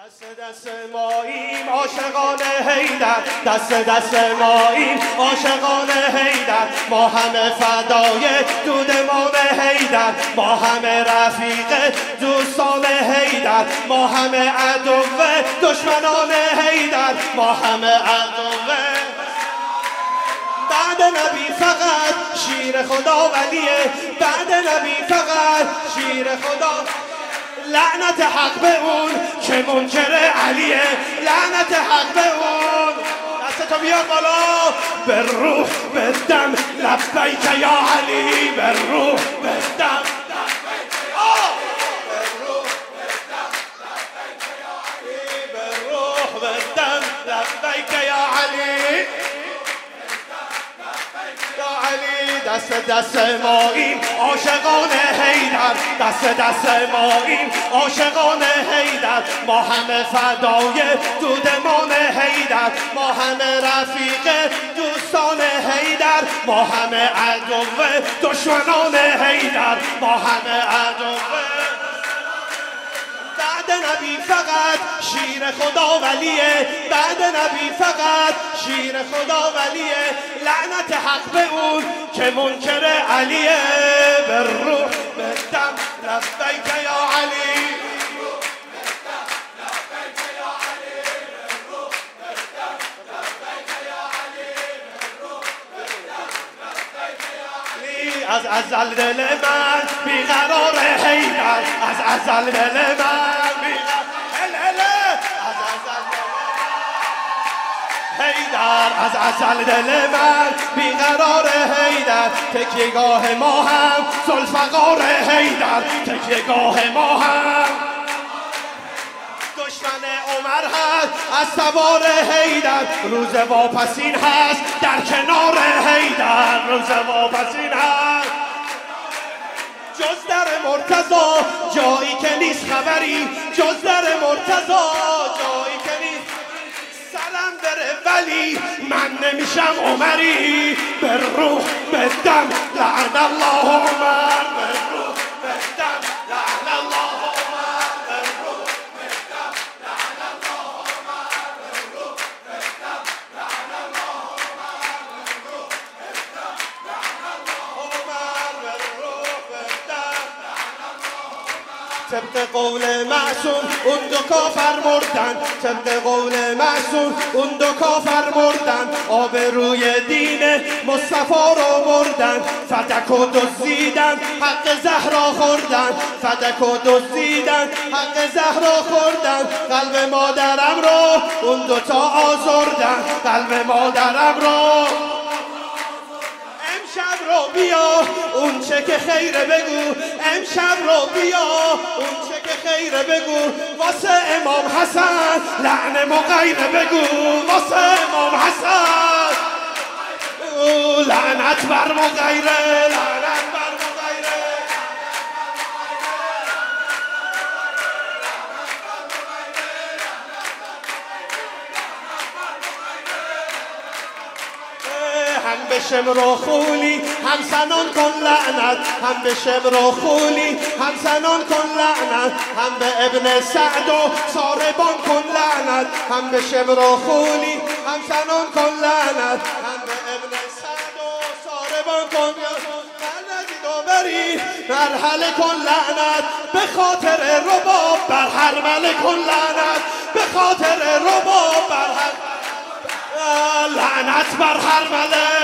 دست ماییم عاشقان حیدر، دست ماییم عاشقان حیدر، ما همه فدای دودمان حیدر، ما همه رفیق دوستان حیدر، ما همه عدو دشمنان حیدر، ما همه عدو. بعد نبی فقط شیر خدا ولیه، بعد نبی فقط شیر خدا. لعنت حق به اون که منکر علیه، لعنت حق به اون. دستتو بیار بالا. به روح به دم لبیک یا علی، به روح به دم لبیک یا علی، به روح به دم لبیک یا علی. دست ماییم عاشقان حیدر، دست ماییم عاشقان حیدر، ما همه فدای دودمان حیدر، ما همه رفیق دوستان حیدر، ما همه عدو دشمنان حیدر، ما همه عدو. بعد نبی فقط شیر خدا ولیه، بعد نبی فقط شیر خدا ولیه، لعنت حق به اون که منکر علیه. به روح به دم لبیک یا علی، از ازل دل من بیقرار حیدر، از ازل دل من بیقرار حیدر، از ازل دل من بیقرار حیدر، تکیهگاه ما هم ذوالفقار حیدر، تکیهگاه ما هم. دشمن عمر هست از سوار حیدر، روز واپسین هست در کنار حیدر، روز واپسین هست. جز در مرتضی جایی که نیست خبری، جز در مرتضی جایی که نیست. سرم بره ولی من نمیشم عمری، به روح به دم لعن الله عمر، به روح به دم لعن الله عمر، به روح به دم لعن الله عمر، به روح به دم لعن الله عمر، به روح به دم لعن الله عمر، به روح به دم لعن الله عمر. طبق قول معصوم اون دو کافر مردن، طبق قول معصوم اون دو کافر مردن، آبروی دین مصطفی رو بردن، فتک و دزدیدن حق زهرا خوردن، فتک و دزدیدن حق زهرا خوردن، قلب مادرم رو اون دوتا آزردن، قلب مادرم رو. امشب رو بیا اون چه که خیره بگو، امشب رو بیا اون چه که خیره بگو، واسه امام حسن لعن مغیره بگو، واسه امام حسن لعنت بر مغیره، لعنت بر مغیره. هم به شمر و خولی هم سنان کن لعنت، هم به شمر و خولی هم سنان کن لعنت، هم به ابن سعد و ساربان کن لعنت، هم به شمر و خولی هم سنان کن لعنت، هم به ابن سعد و ساربان کن لعنت. بری مرحله کن لعنت، به خاطر رباب بر هر مله کن لعنت، به خاطر رباب بر هر لعنت بر هر مله.